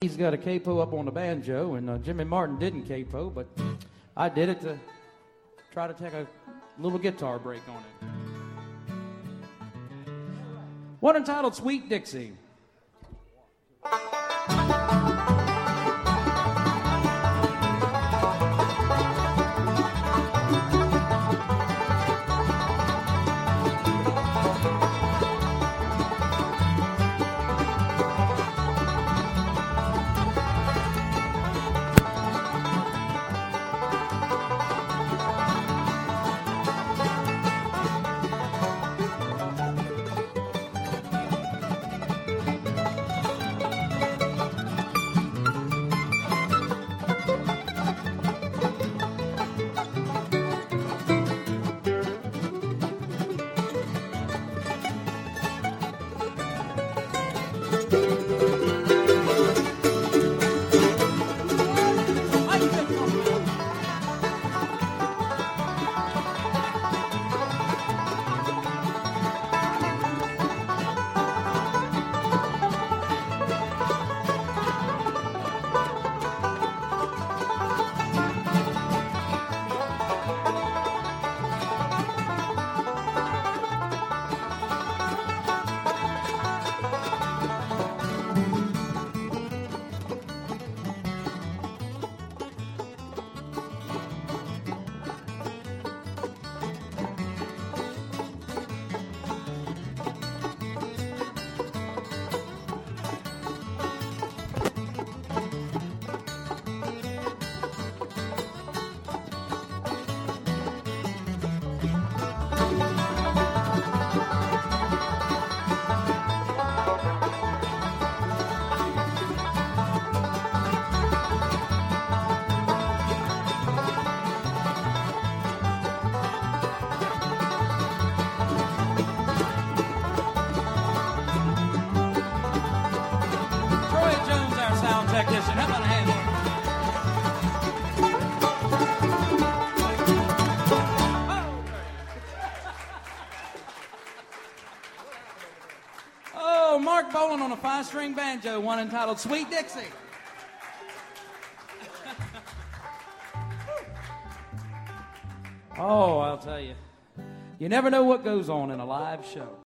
Mickey's got a capo up on the banjo, and Jimmy Martin didn't capo, but I did it to try to take a little guitar break on it. One entitled Sweet Dixie. Technician, how about a hand? Oh, Mark Boland on a 5-string banjo, one entitled Sweet Dixie. Oh, I'll tell you, you never know what goes on in a live show.